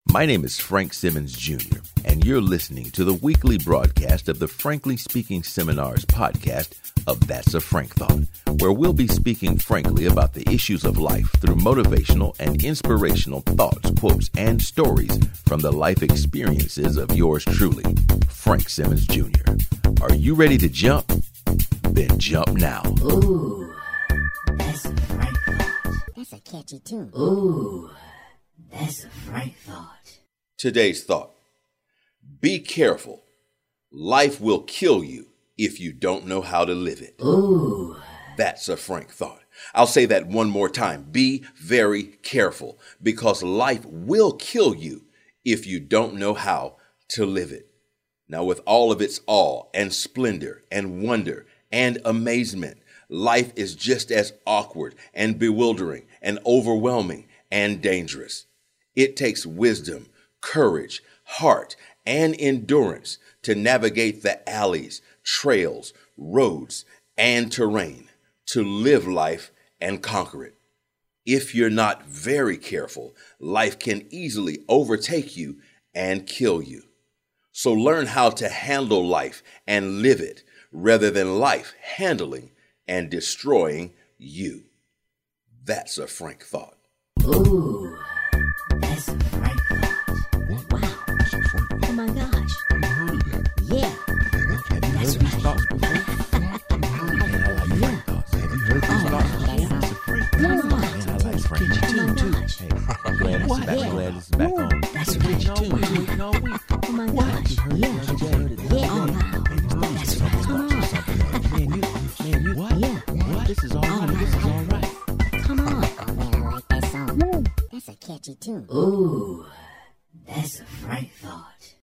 My name is Frank Simmons Jr., and you're listening to the weekly broadcast of the Frankly Speaking Seminars podcast of That's a Frank Thought, where we'll be speaking frankly about the issues of life through motivational and inspirational thoughts, quotes, and stories from the life experiences of yours truly, Frank Simmons Jr. Are you ready to jump? Then jump now. Ooh, that's a Frank Thought. That's a catchy tune. Ooh, that's a Frank Thought. Today's thought: be careful. Life will kill you if you don't know how to live it. Ooh. That's a Frank Thought. I'll say that one more time. Be very careful, because life will kill you if you don't know how to live it. Now, with all of its awe and splendor and wonder and amazement, life is just as awkward and bewildering and overwhelming and dangerous. It takes wisdom, courage, heart, and endurance to navigate the alleys, trails, roads, and terrain, to live life and conquer it. If you're not very careful, life can easily overtake you and kill you. So learn how to handle life and live it, rather than life handling and destroying you. That's a Frank Thought. Ooh, that's a Frank Thought. Wow. Oh my gosh. Have you heard of that? Yeah. Have you heard these thoughts before? Have you heard these thoughts before? It's a Frank Thought. Come on. Man, I like Frank. Oh my gosh. Hey, I'm glad it's back. I'm glad it's back on. That's right. Oh my gosh. Yeah. Yeah. Oh wow. That's right. Come on. What? Yeah. What? This is all right. This is all right. Come on. Oh man, I like that song. That's a catchy tune. Ooh, that's a Frank Thought.